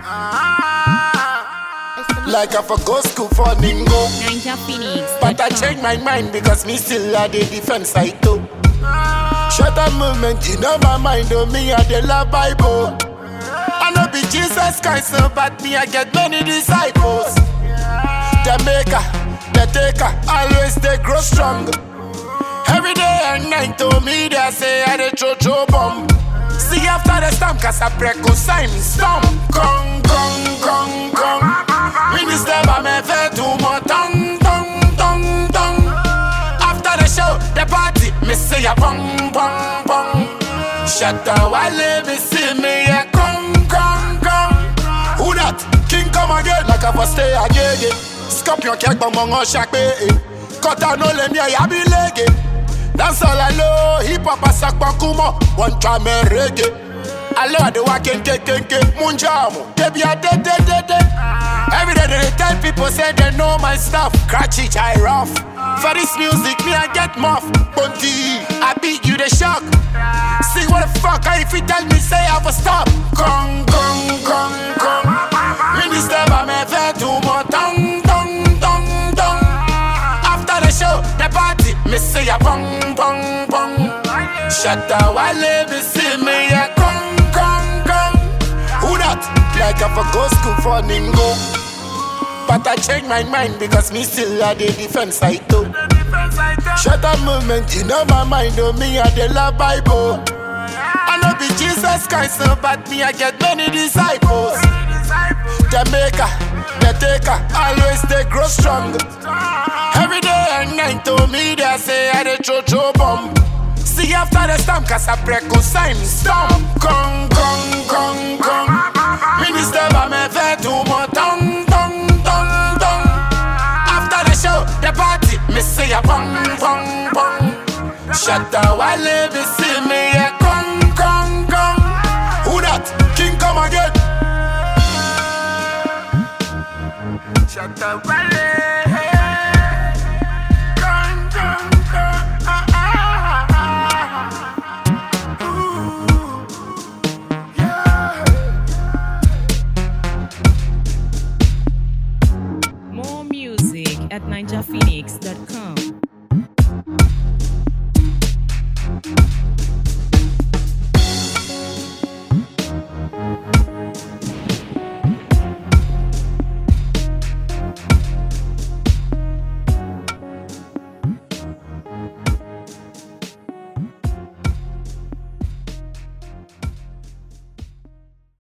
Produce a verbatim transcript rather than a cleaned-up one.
Like I for go school for Ningo, Ninja Phoenix. but I change my mind because me still at the defense side too. Shut up movement, you know my mind on me I the love Bible. I know be Jesus Christ, so but me I get many disciples. The maker, the taker, always they grow strong. Every day and night to me they say I the cho-cho bomb. See after the storm, cause I break on sign storm. Gong, gong, gong, gong. Minister by me fair to more tongue, tongue, tongue, tongue. After the show, the party, me say a bong, bong, bong. Shut the wale, me see me a gong, gong, gong. Who that? King come again, like I for stay again. Scorpion cake, bong, bong, on chaque bay. Cut out no let me a yabi lege. Dance all I know, hip hop a sac bakumo, one try me reggae. I love the walking ke ke ke, munjamu, baby I dead dead dead dead. Every day they tell people say they know my stuff, cratchy chai rough. For this music me I get muff, bunty, I beat you the shock. See what the fuck, I if you tell me say I will stop. Gong gong gong gong, minister by me fair to more tongue tongue tongue tongue. After the show, the party, me say a bong bong bong. Shut the wale, me see me a gong gong gong. Who that? Like I for go school for Ningo, but I change my mind because me still at the defense side too. Shut up movement, you know my mind on me I the love Bible. I know be Jesus Christ, so but me I get many disciples. The maker, the taker, always they grow strong. Every day and night to me they say I the cho-cho bomb. See after the storm, cause I break on sign storm. Gong, gong, gong, gong. Minister by me fair to more tongue, tongue, tongue, tongue. After the show, the party, me say a bong, bong, bong. Shut the wale, me see me a gong, gong, gong. Who that? King come again. Shut the wale.